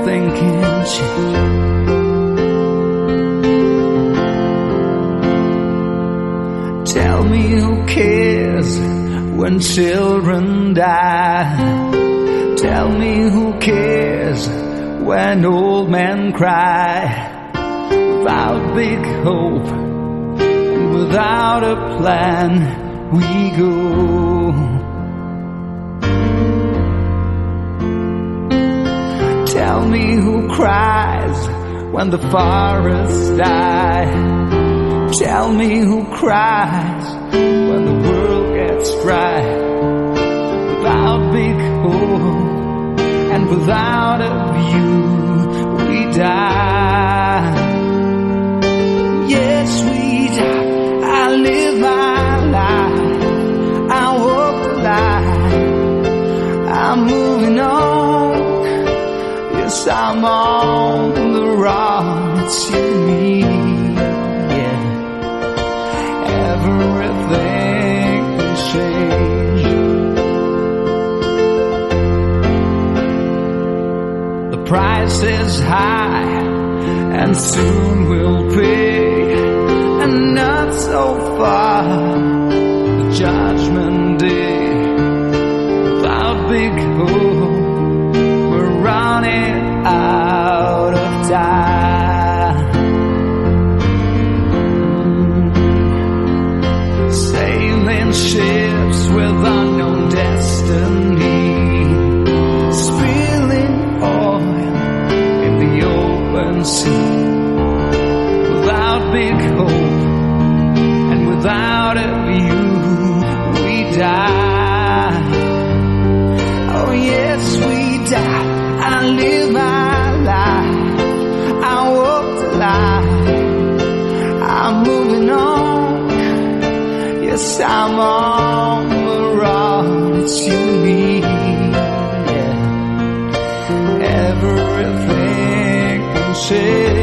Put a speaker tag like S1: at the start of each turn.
S1: everything can change. Tell me who cares when children die? Tell me who cares when old men cry? Without big hope and without a plan, we go. Tell me who cries when the forests die? Tell me who cries when the world gets dry? Without big hope and without a view, we die. Yes, we die. I live my life, I walk the line, I'm moving on. Yes, I'm on the road, it's you and me. Yeah, everything can change. The price is high and soon we'll pay, and not so far, the judgment day. Without big hope, we're running out of time. Sailing ships with unknown destiny, spilling oil in the open sea. Without big hope and without a view, we die. Oh yes, we die. I live my life, I walk the line, I'm moving on. Yes, I'm on the road, it's you and me. Yeah, everything can change.